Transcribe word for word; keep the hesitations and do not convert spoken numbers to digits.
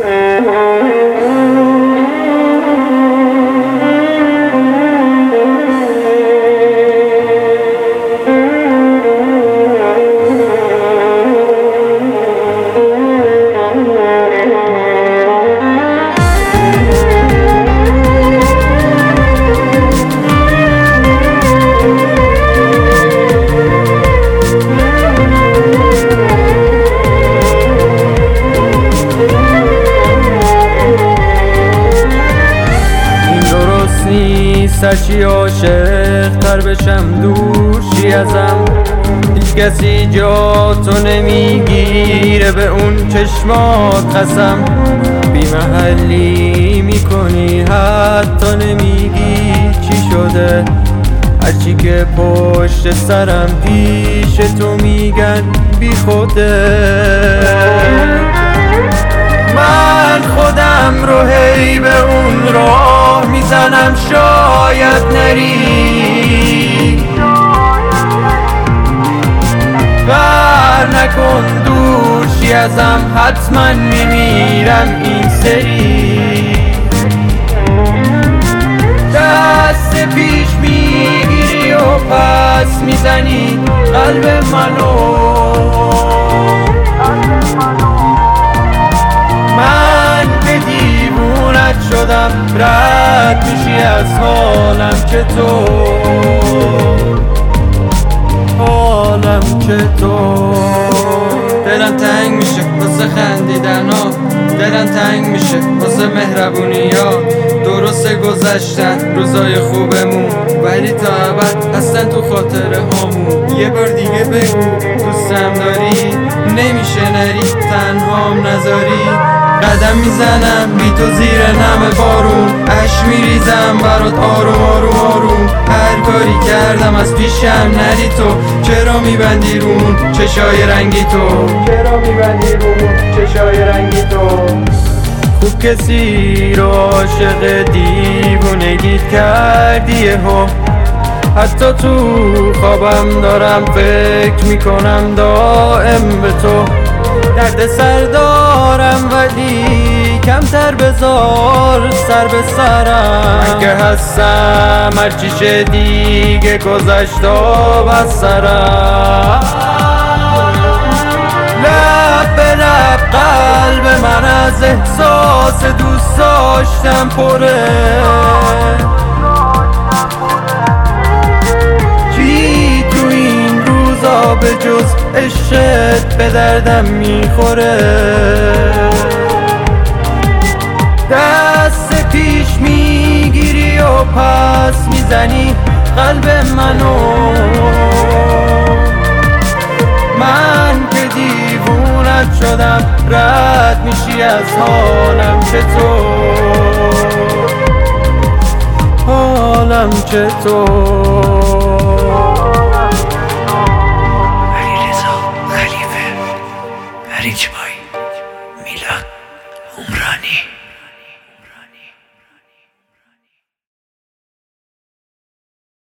سرچی عاشق تر بشم دور شی ازم، هیچ کسی جا تو نمیگیره به اون چشمات قسم. بی محلی میکنی حتی نمیگی چی شده، هرچی که پشت سرم پیش تو میگن بی خوده. من خودم رو هی به اون راه میزنم شاید نری، بر نکن دور شی ازم حتما میمیرم این سری. دست پیش میگیری و پس میزنی قلب منو، من به دیوونت شدم رد میشی از حالم چطور، حالم چطور. دلم تنگ میشه واسه خندیدن ها، دلم تنگ میشه واسه مهربونی ها. درسته گذشتن روزای خوبمون، ولی تا ابد هستن تو خاطره هامون. یه بار دیگه بگو دوستم داری، نمیشه نری تنهام نذاری. قدم میزنم بی تو زیر نم بارون، عشق میریزم برات آروم آروم آروم. هر کاری کردم از پیشم نری تو، چرا میبندی رون چشای رنگی تو، چرا میبندی رون چشای رنگی تو. خوب کسی رو عاشق دیوونگیت کردی ها، حتی تو خوابم دارم فکر میکنم دائم به تو. درد سر دارم ولی کمتر بذار سر به سرم، من که هستم هرچی شه دیگه گذشت و بس سرم. لب به لب قلب من از احساس دوست داشتم پره، چی تو این روزا به جز عشقت به دردم میخوره. دست پیش میگیری و پس میزنی قلب منو، من که دیوونت شدم رد میشی از حالم چطور، حالم چطور. علیرضا خلیفه، فرید